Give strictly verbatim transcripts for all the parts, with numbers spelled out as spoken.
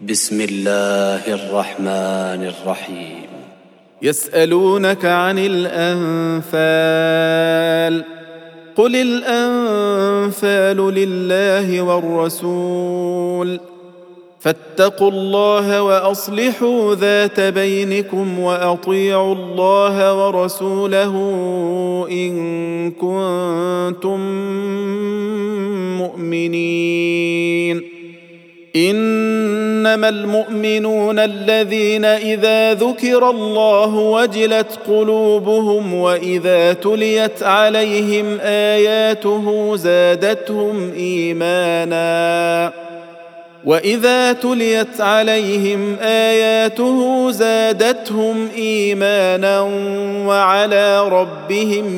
بسم الله الرحمن الرحيم. يسألونك عن الأنفال قل الأنفال لله والرسول فاتقوا الله وأصلحوا ذات بينكم وأطيعوا الله ورسوله إن كنتم مؤمنين. إنما المؤمنون الذين إذا ذكر الله وجلت قلوبهم وإذا تليت عليهم آياته زادتهم إيمانا وإذا تليت عليهم آياته زادتهم إيمانا وعلى ربهم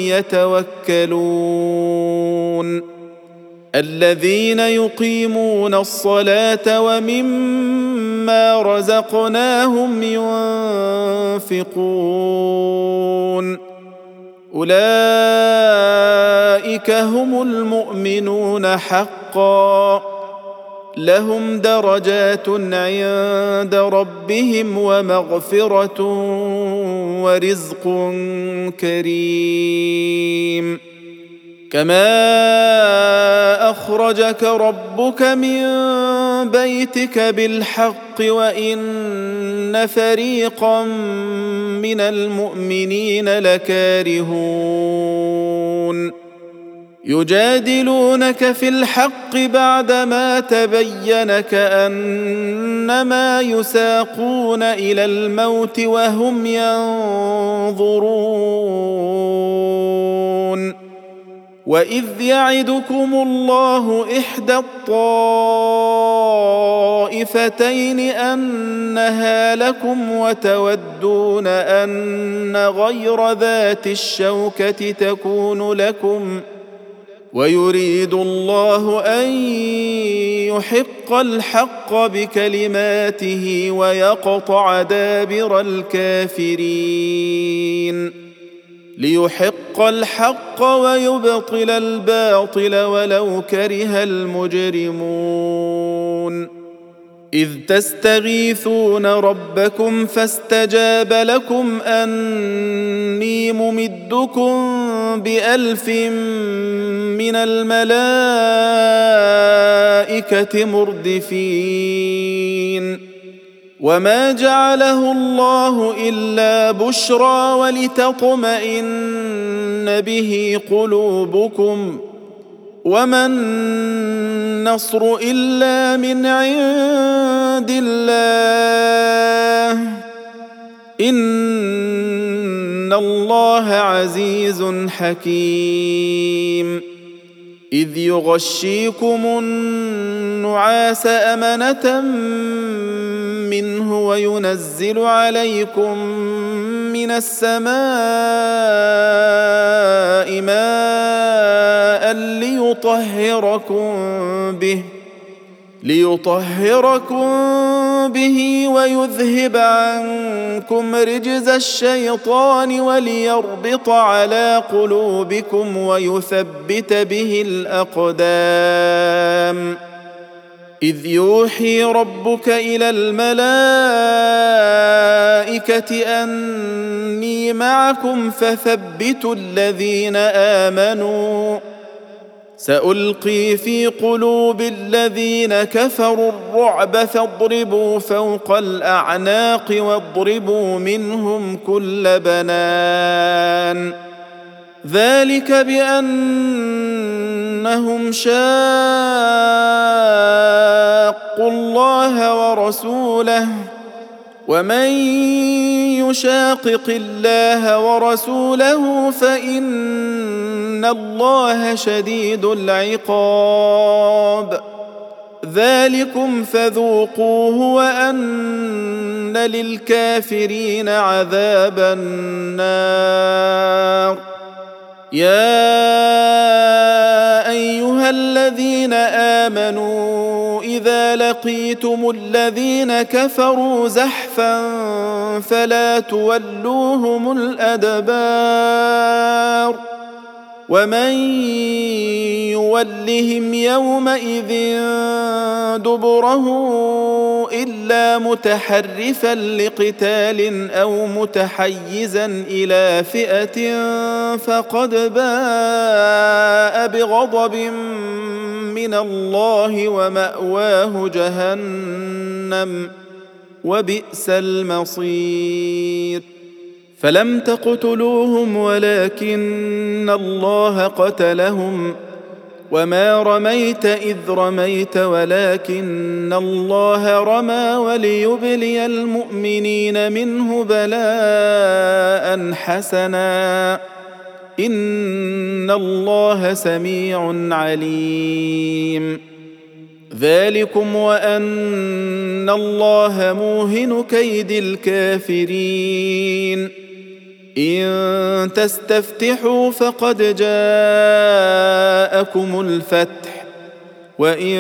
يتوكلون. الذين يقيمون الصلاة ومما رزقناهم ينفقون أولئك هم المؤمنون حقا لهم درجات عند ربهم ومغفرة ورزق كريم. كما أخرجك ربك من بيتك بالحق وإن فريقا من المؤمنين لكارهون يجادلونك في الحق بعدما تبين كأنما يساقون إلى الموت وهم ينظرون. وإذ يعدكم الله إحدى الطائفتين أنها لكم وتودون أن غير ذات الشوكة تكون لكم ويريد الله أن يحق الحق بكلماته ويقطع دابر الكافرين ليحق الحق ويبطل الباطل ولو كره المجرمون. إذ تستغيثون ربكم فاستجاب لكم أني ممدكم بألف من الملائكة مردفين. وما جعله الله إلا بشرى ولتطمئن به قلوبكم وما النصر إلا من عند الله إن الله عزيز حكيم. إذ يغشيكم النعاس أمنة منه وينزل عليكم من السماء ماء ليطهركم به ليطهركم به ويذهب عنكم رجز الشيطان وليربط على قلوبكم ويثبت به الأقدام. إذ يوحي ربك إلى الملائكة أني معكم فثبتوا الذين آمنوا سألقي في قلوب الذين كفروا الرعب فاضربوا فوق الأعناق واضربوا منهم كل بنان. ذلك بأنهم شاقوا الله ورسوله ومن يشاقق الله ورسوله فإن الله شديد العقاب. ذلكم فذوقوه وأن للكافرين عذاب النار. يا أيها الذين آمنوا إذا لقيتم الذين كفروا زحفا فلا تولوهم الأدبار ومن يولهم يومئذ دبره إلا متحرفا لقتال أو متحيزا إلى فئة فقد باء بغضب من الله ومأواه جهنم وبئس المصير. فلم تقتلوهم ولكن الله قتلهم وما رميت إذ رميت ولكن الله رمى وليبلي المؤمنين منه بلاء حسنا إن الله سميع عليم. ذلكم وأن الله موهن كيد الكافرين. إن تستفتحوا فقد جاءكم الفتح وإن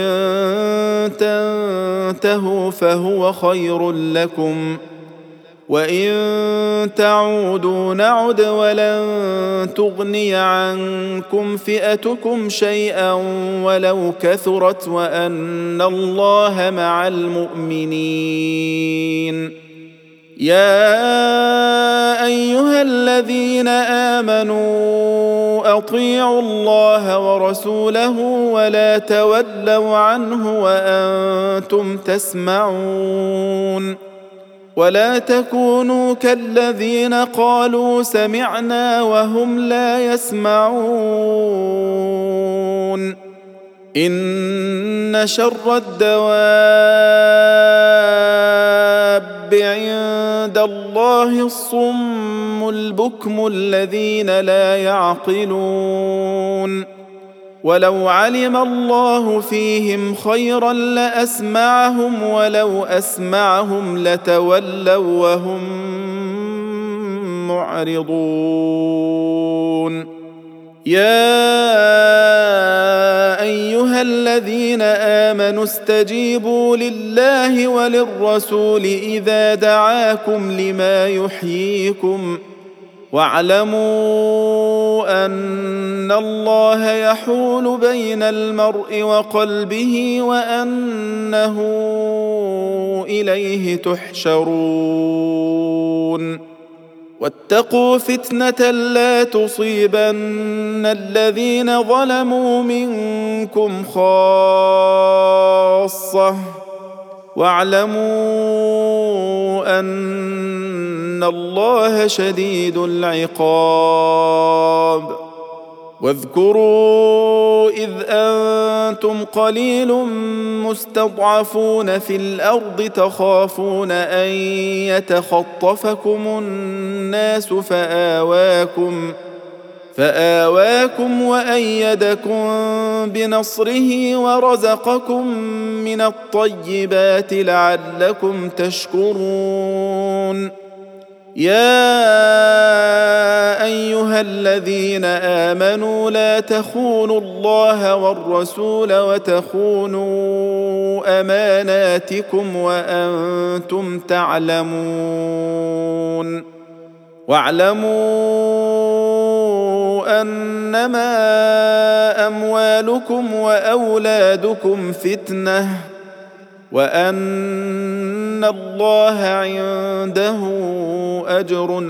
تنتهوا فهو خير لكم وإن تعودوا نعد ولن تغني عنكم فئتكم شيئا ولو كثرت وأن الله مع المؤمنين. يا أيها الذين آمنوا أطيعوا الله ورسوله ولا تولوا عنه وأنتم تسمعون ولا تكونوا كالذين قالوا سمعنا وهم لا يسمعون. إن شر الدواب عند الله الصم البكم الذين لا يعقلون. ولو علم الله فيهم خيرا لأسمعهم ولو أسمعهم لتولوا وهم معرضون. يا أيها الذين آمنوا استجيبوا لله وللرسول إذا دعاكم لما يحييكم واعلموا أن الله يحول بين المرء وقلبه وأنه إليه تحشرون. واتقوا فتنة لا تصيبن الذين ظلموا منكم خاصة واعلموا أن الله شديد العقاب. واذكروا إذ أنتم قليل مستضعفون في الأرض تخافون أن يتخطفكم الناس فآواكم فآواكم وأيدكم بنصره ورزقكم من الطيبات لعلكم تشكرون. يا أيها الذين آمنوا لا تخونوا الله والرسول وتخونوا أماناتكم وأنتم تعلمون. واعلموا أنما أموالكم وأولادكم فتنة وأن الله عنده أجر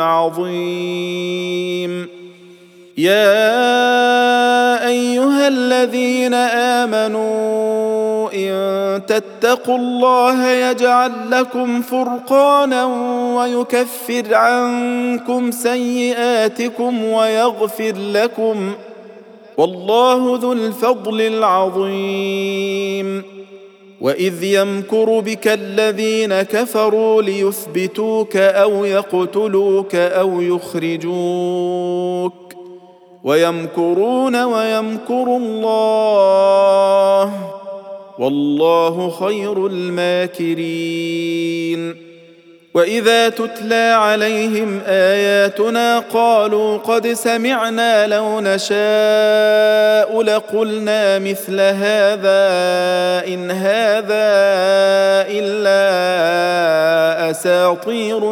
عظيم. يا أيها الذين آمنوا إن تتقوا الله يجعل لكم فرقانا ويكفر عنكم سيئاتكم ويغفر لكم والله ذو الفضل العظيم. وإذ يمكر بك الذين كفروا ليثبتوك أو يقتلوك أو يخرجوك ويمكرون ويمكر الله والله خير الماكرين. وإذا تتلى عليهم آياتنا قالوا قد سمعنا لو نشاء لقلنا مثل هذا إن هذا إلا أساطير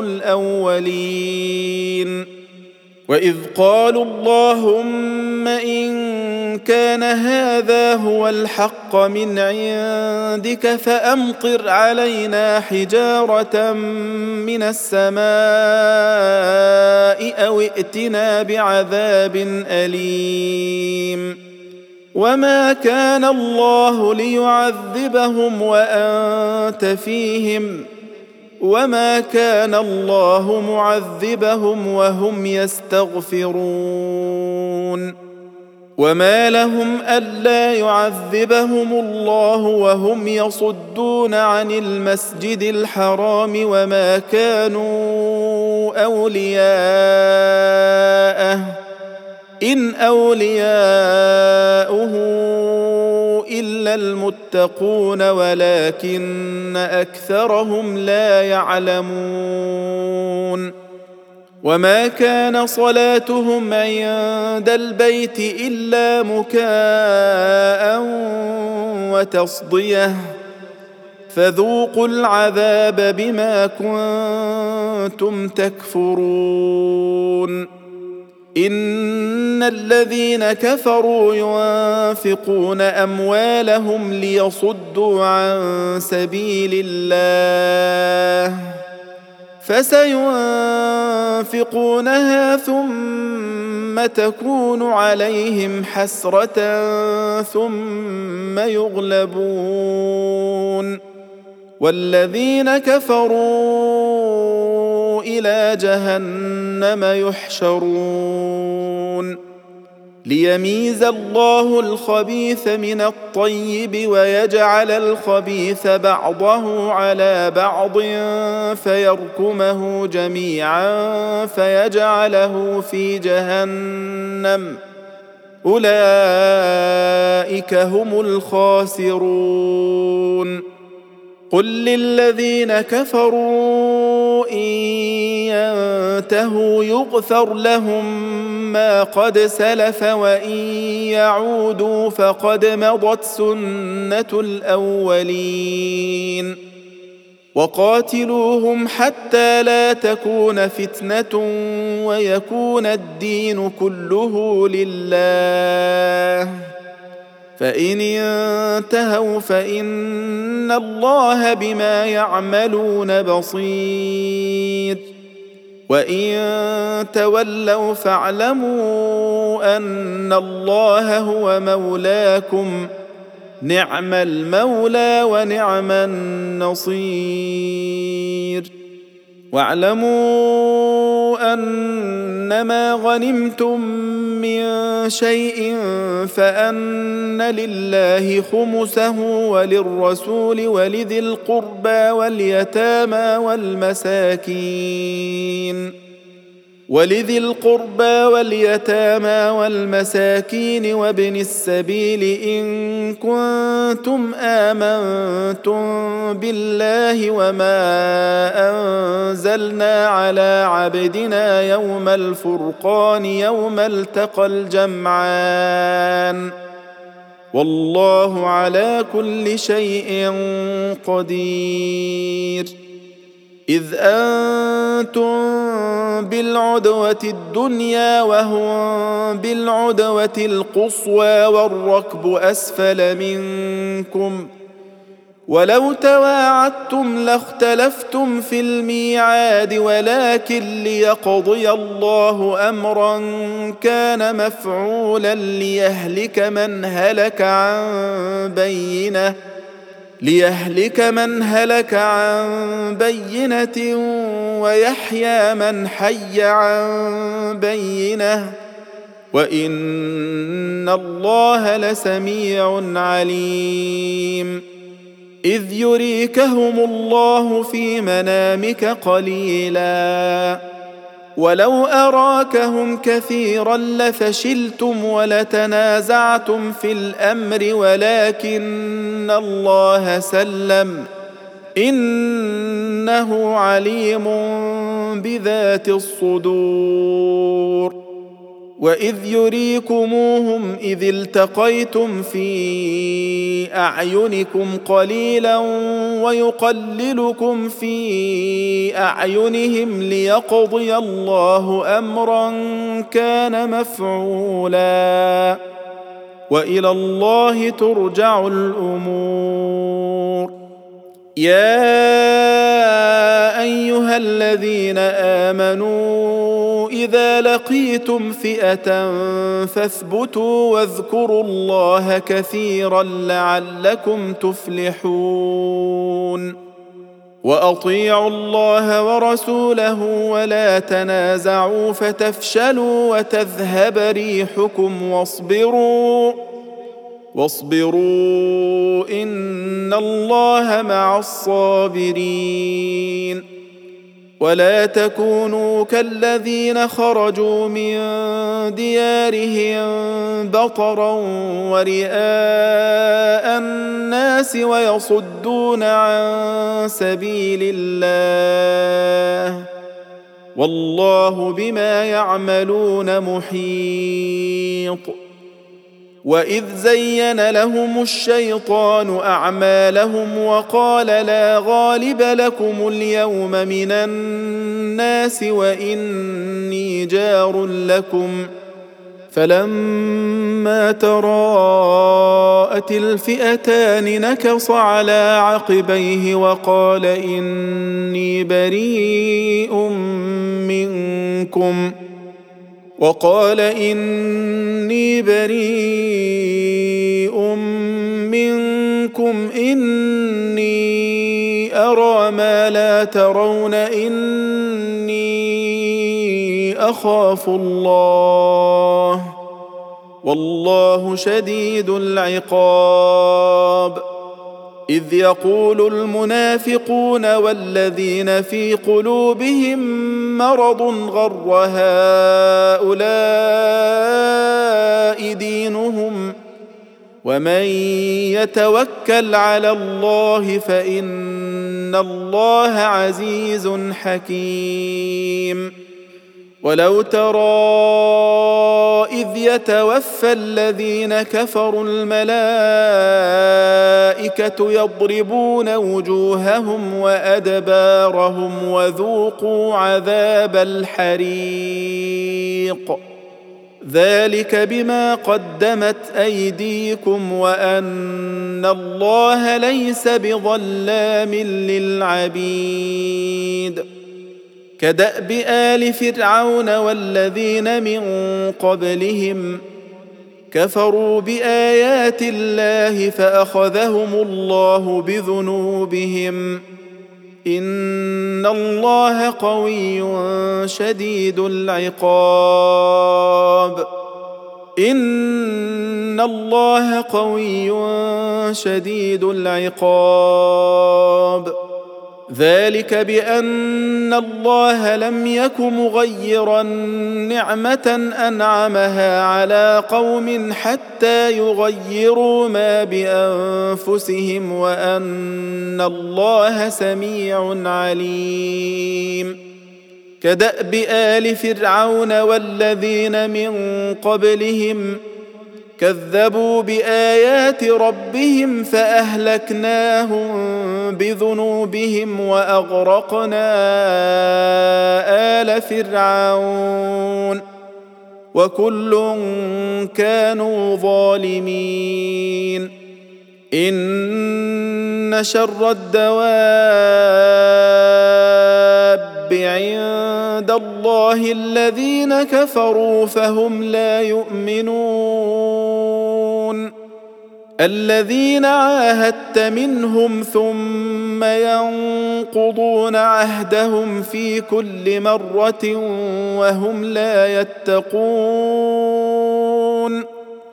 الأولين. وإذ قالوا اللهم إن كان هذا هو الحق من عندك فأمطر علينا حجارة من السماء أو ائتنا بعذاب أليم وما كان الله ليعذبهم وأنت فيهم وما كان الله معذبهم وهم يستغفرون وما لهم ألا يعذبهم الله وهم يصدون عن المسجد الحرام وما كانوا أولياءه إن أولياؤه إلا المتقون ولكن أكثرهم لا يعلمون وما كان صلاتهم عند البيت إلا مكاء وتصدية فذوقوا العذاب بما كنتم تكفرون إن الذين كفروا ينفقون أموالهم ليصدوا عن سبيل الله فسينفقونها ثم تكون عليهم حسرة ثم يغلبون والذين كفروا إلى جهنم يحشرون ليميز الله الخبيث من الطيب ويجعل الخبيث بعضه على بعض فيركمه جميعا فيجعله في جهنم أولئك هم الخاسرون قل للذين كفروا إن ينتهوا يغفر لهم ما قد سلف وإن يعودوا فقد مضت سنة الأولين وقاتلوهم حتى لا تكون فتنة ويكون الدين كله لله فإن انتهوا فإن الله بما يعملون بصير وإن تولوا فاعلموا أن الله هو مولاكم نعم المولى ونعم النصير واعلموا أنما غنمتم من شيء فأن لله خمسه وللرسول ولذي القربى واليتامى والمساكين ولذي القربى واليتامى والمساكين وابن السبيل إن كنتم آمنتم بالله وما أنزلنا على عبدنا يوم الفرقان يوم التقى الجمعان والله على كل شيء قدير إذ أنتم بالعدوة الدنيا وهم بالعدوة القصوى والركب أسفل منكم ولو تواعدتم لاختلفتم في الميعاد ولكن ليقضي الله أمرا كان مفعولا ليهلك من هلك عن بينه ليهلك من هلك عن بينة ويحيى من حي عن بينة وإن الله لسميع عليم إذ يريكهم الله في منامك قليلا ولو أراكهم كثيرا لفشلتم ولتنازعتم في الأمر ولكن الله سلم إنه عليم بذات الصدور وإذ يريكموهم إذ التقيتم في أعينكم قليلا ويقللكم في أعينهم ليقضي الله أمرا كان مفعولا وإلى الله ترجع الأمور. يا أيها الذين آمنوا إذا لقيتم فئة فاثبتوا واذكروا الله كثيرا لعلكم تفلحون. وأطيعوا الله ورسوله ولا تنازعوا فتفشلوا وتذهب ريحكم واصبروا واصبروا إن الله مع الصابرين. ولا تكونوا كالذين خرجوا من ديارهم بطرا ورئاء الناس ويصدون عن سبيل الله والله بما يعملون محيط. وإذ زين لهم الشيطان أعمالهم وقال لا غالب لكم اليوم من الناس وإني جار لكم فلما تراءت الفئتان نكص على عقبيه وقال إني بريء منكم وقال إني بريء منكم إني أرى ما لا ترون إني أخاف الله والله شديد العقاب. إذ يقول المنافقون والذين في قلوبهم مرض غر هؤلاء دينهم ومن يتوكل على الله فإن الله عزيز حكيم. ولو ترى إذ يتوفى الذين كفروا الملائكة يضربون وجوههم وأدبارهم وذوقوا عذاب الحريق ذلك بما قدمت أيديكم وأن الله ليس بظلام للعبيد. كدأب آل فرعون والذين من قبلهم كفروا بآيات الله فأخذهم الله بذنوبهم إن الله قوي شديد العقاب. إن الله قوي شديد العقاب. ذلك بأن الله لم يك مغيرا نعمة أنعمها على قوم حتى يغيروا ما بأنفسهم وأن الله سميع عليم. كدأب آل فرعون والذين من قبلهم كذبوا بآيات ربهم فأهلكناهم بذنوبهم وأغرقنا آل فرعون وكل كانوا ظالمين. إن شر الدواب عند الله الذين كفروا فهم لا يؤمنون. الذين عاهدت منهم ثم ينقضون عهدهم في كل مرة وهم لا يتقون.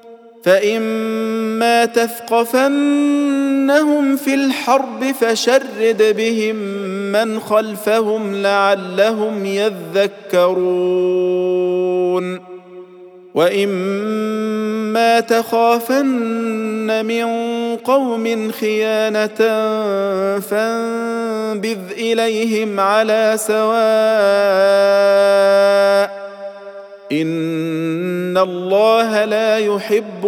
فإما تثقفنهم في الحرب فشرد بهم من خلفهم لعلهم يذكرون. وإما تخافن من قوم خيانة فانبذ إليهم على سواء إن الله لا يحب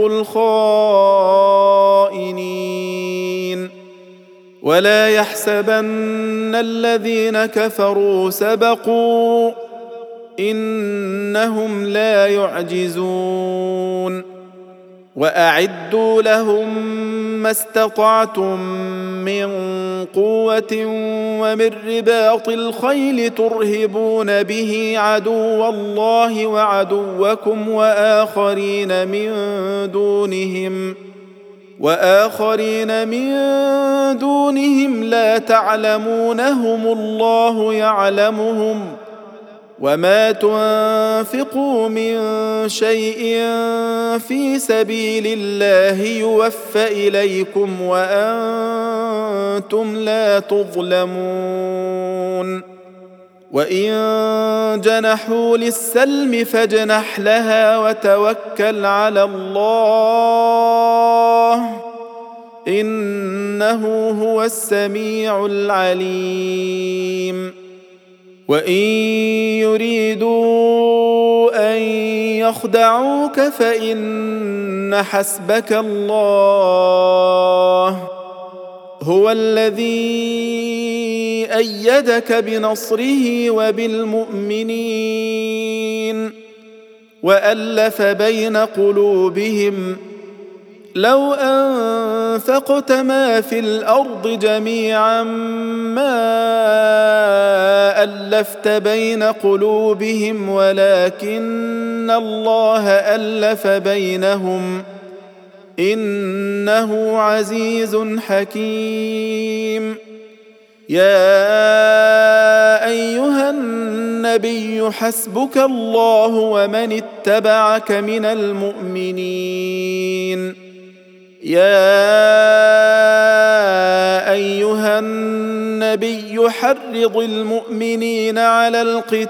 الخائنين. ولا يحسبن الذين كفروا سبقوا إنهم لا يعجزون. وأعدوا لهم ما استطعتم من قوة ومن رباط الخيل ترهبون به عدو الله وعدوكم وآخرين من دونهم وآخرين من دونهم لا تعلمونهم الله يعلمهم وما تنفقوا من شيء في سبيل الله يوفى إليكم وأنتم لا تظلمون وإن جنحوا للسلم فاجنح لها وتوكل على الله إنه هو السميع العليم وإن يريدوا أن يخدعوك فإن حسبك الله هو الذي أيدك بنصره وبالمؤمنين وألف بين قلوبهم لو أنفقت ما في الأرض جميعا ما ألفت بين قلوبهم ولكن الله ألف بينهم إنه عزيز حكيم يا أيها النبي حسبك الله ومن اتبعك من المؤمنين يا أيها النبي حرض المؤمنين على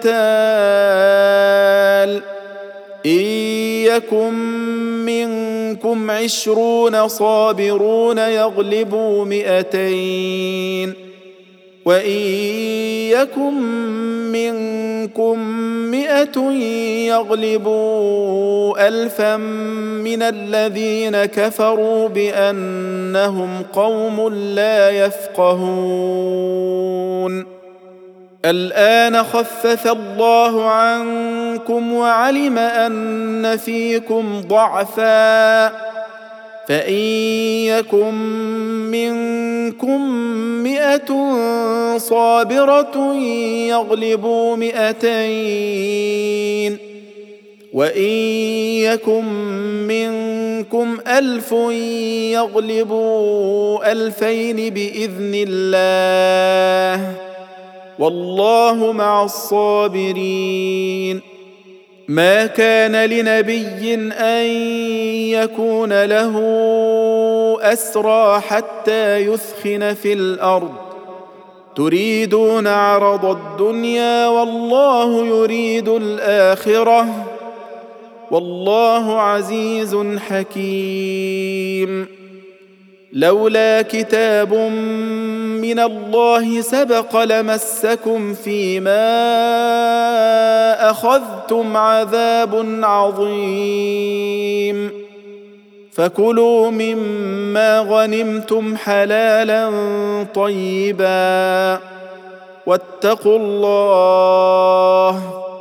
القتال إن يكن منكم عشرون صابرون يغلبوا مئتين وإن يكن منكم مئة يغلبوا ألفا من الذين كفروا بأنهم قوم لا يفقهون الآن خفف الله عنكم وعلم أن فيكم ضعفا فإن يكن منكم مئة صابرة يغلبوا مئتين وإن يكن منكم ألف يغلبوا ألفين بإذن الله والله مع الصابرين ما كان لنبي أن يكون له أسرى حتى يثخن في الأرض تريدون عرض الدنيا والله يريد الآخرة والله عزيز حكيم لولا كتاب من الله سبق لمسكم فيما أخذتم عذاب عظيم فكلوا مما غنمتم حلالا طيبا واتقوا الله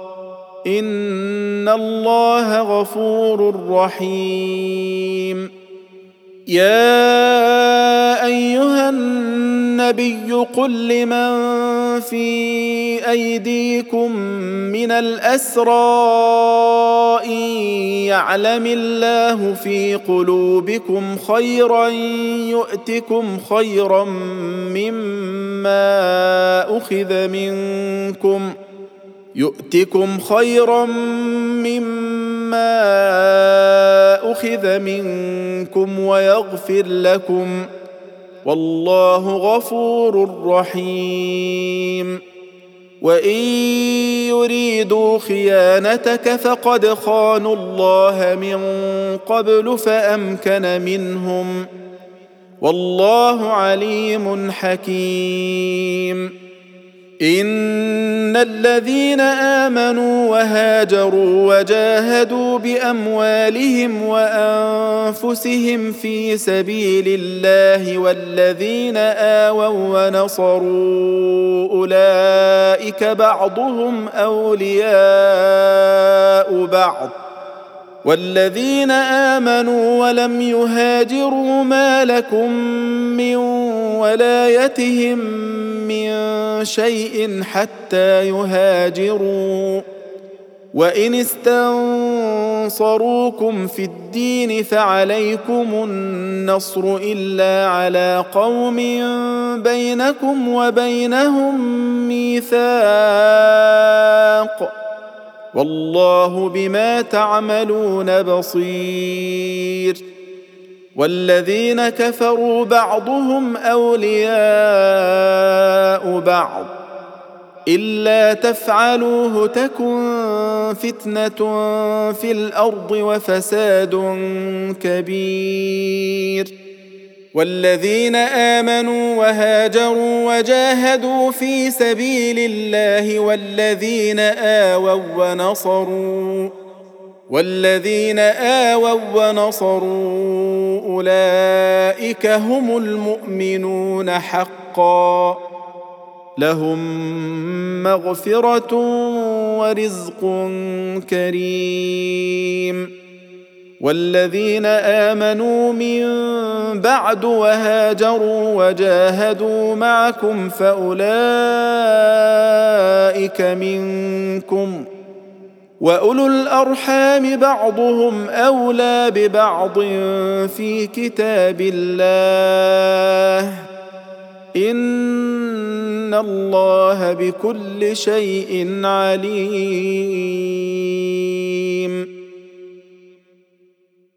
إن الله غفور رحيم يا أيها النبي قل لمن في أيديكم من الأسرى إن يعلم الله في قلوبكم خيرا يؤتكم خيرا مما أخذ منكم يؤتكم خيرا مما أخذ منكم ويغفر لكم والله غفور رحيم وإن يريدوا خيانتك فقد خانوا الله من قبل فأمكن منهم والله عليم حكيم إن الذين آمنوا وهاجروا وجاهدوا بأموالهم وأنفسهم في سبيل الله والذين آووا ونصروا أولئك بعضهم أولياء بعض والذين آمنوا ولم يهاجروا ما لكم من ولايتهم من شيء حتى يهاجروا وإن استنصروكم في الدين فعليكم النصر إلا على قوم بينكم وبينهم ميثاق والله بما تعملون بصير. والذين كفروا بعضهم أولياء بعض إلا تفعلوه تكن فتنة في الأرض وفساد كبير. والذين آمنوا وهاجروا وجاهدوا في سبيل الله والذين آووا ونصروا والذين آووا ونصروا أولئك هم المؤمنون حقا لهم مغفرة ورزق كريم. والذين آمنوا من بعد وهاجروا وجاهدوا معكم فأولئك منكم وأولو الأرحام بعضهم أولى ببعض في كتاب الله إن الله بكل شيء عليم.